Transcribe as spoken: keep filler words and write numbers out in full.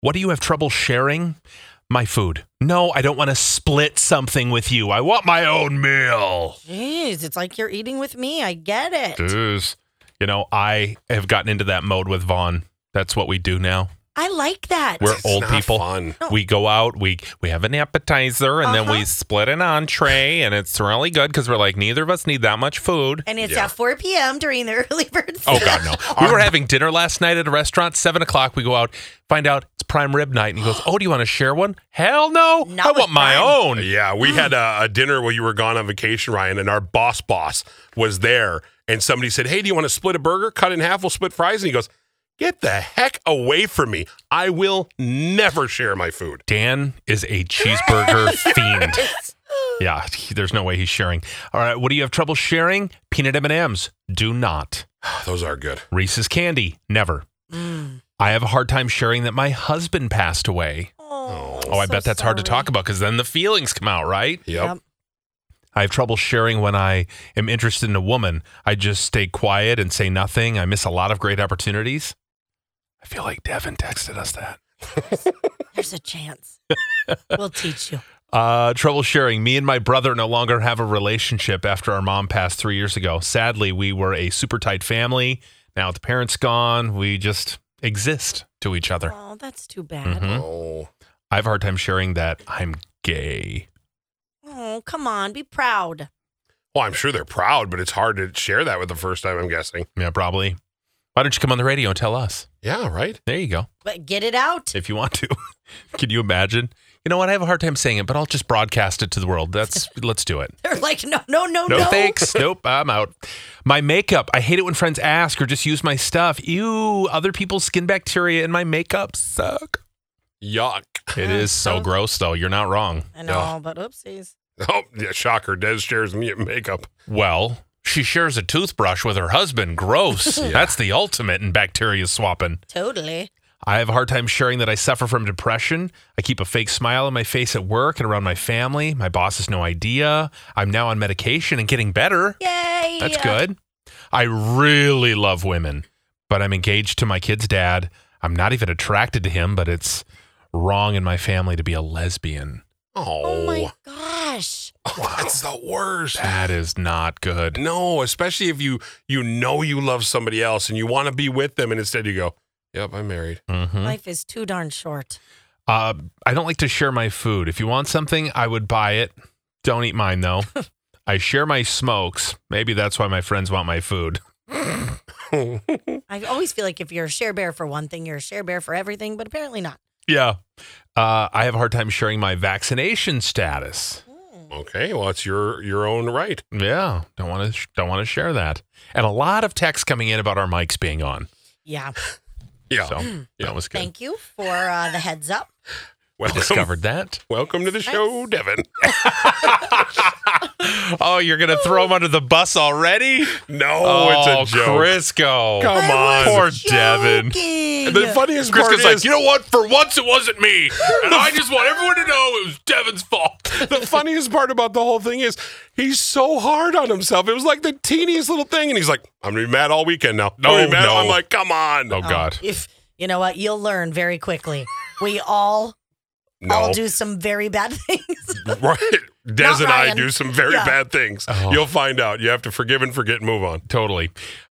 What do you have trouble sharing? My food. No, I don't want to split something with you. I want my own meal. Jeez, it's like you're eating with me. I get it. Jeez. You know, I have gotten into that mode with Vaughn. That's what we do now. I like that. We're It's old not people. fun. We go out, we we have an appetizer, and then Uh-huh. we split an entree, and it's really good because we're like, neither of us need that much food. And it's Yeah. at four p.m. during the early bird Oh, sale. God, no. We were having dinner last night at a restaurant, seven o'clock. We go out, find out it's prime rib night, and he goes, oh, do you want to share one? Hell no. Not I with want my prime. own. Yeah, we had a, a dinner while you were gone on vacation, Ryan, and our boss boss was there, and somebody said, hey, do you want to split a burger? Cut in half, we'll split fries. And he goes, get the heck away from me. I will never share my food. Dan is a cheeseburger fiend. Yeah, he- there's no way he's sharing. All right, what do you have trouble sharing? Peanut M and M's. Do not. Those are good. Reese's candy. Never. Mm. I have a hard time sharing that my husband passed away. Oh, Oh, I so bet that's hard to sorry. talk about because then the feelings come out, right? Yep. Yep. I have trouble sharing when I am interested in a woman. I just stay quiet and say nothing. I miss a lot of great opportunities. I feel like Devin texted us that. There's a chance. We'll teach you. Uh, trouble sharing. Me and my brother no longer have a relationship after our mom passed three years ago. Sadly, we were a super tight family. Now with the parents gone, we just exist to each other. Oh, that's too bad. Mhm. Oh, I have a hard time sharing that I'm gay. Oh, come on. Be proud. well, I'm sure they're proud, but it's hard to share that with the first time, I'm guessing. Yeah, probably. Why don't you come on the radio and tell us? Yeah, right? There you go. But get it out. If you want to. Can you imagine? You know what? I have a hard time saying it, but I'll just broadcast it to the world. That's let's do it. They're like, no, no, no, no. No thanks. Nope, I'm out. My makeup. I hate it when friends ask or just use my stuff. Ew, other people's skin bacteria in my makeup suck. Yuck. It is so So- gross, though. You're not wrong. I know, but oopsies. Oh, yeah, shocker. Des shares me makeup. Well, she shares a toothbrush with her husband. Gross. That's the ultimate in bacteria swapping. Totally. I have a hard time sharing that I suffer from depression. I keep a fake smile on my face at work and around my family. My boss has no idea. I'm now on medication and getting better. Yay. That's good. I really love women, but I'm engaged to my kid's dad. I'm not even attracted to him, but it's wrong in my family to be a lesbian. Oh, Oh, my gosh. that's the worst. That is not good. No, especially if you you know you love somebody else and you want to be with them, and instead you go, "Yep, I'm married." Mhm. Life is too darn short. Uh, I don't like to share my food. If you want something, I would buy it. Don't eat mine, though. I share my smokes. Maybe that's why my friends want my food. I always feel like if you're a share bear for one thing, you're a share bear for everything, but apparently not. Yeah. Uh, I have a hard time sharing my vaccination status. Okay, well, it's your your own right. Yeah, don't want to sh- don't want to share that. And a lot of texts coming in about our mics being on. Yeah. Yeah, So that was good. Thank you for uh, the heads up. welcome, Discovered that. welcome to the show, Devin. Oh, you're gonna throw him under the bus already? No, Oh, it's a joke. Crisco. Come I on. Poor was Devin. joking. The funniest part Crisco's is, like, you know what? For once, it wasn't me, and I just want everyone to know it was Devin's fault. the funniest part about the whole thing is he's so hard on himself. It was like the teeniest little thing, and he's like, "I'm gonna be mad all weekend now." No, I'm gonna be mad. no. I'm like, "Come on." Oh Oh, God. If you know what, you'll learn very quickly. We all No, all do some very bad things. right? Des Not and I Ryan. do some very Yeah. bad things. Oh. You'll find out. You have to forgive and forget and move on. Totally.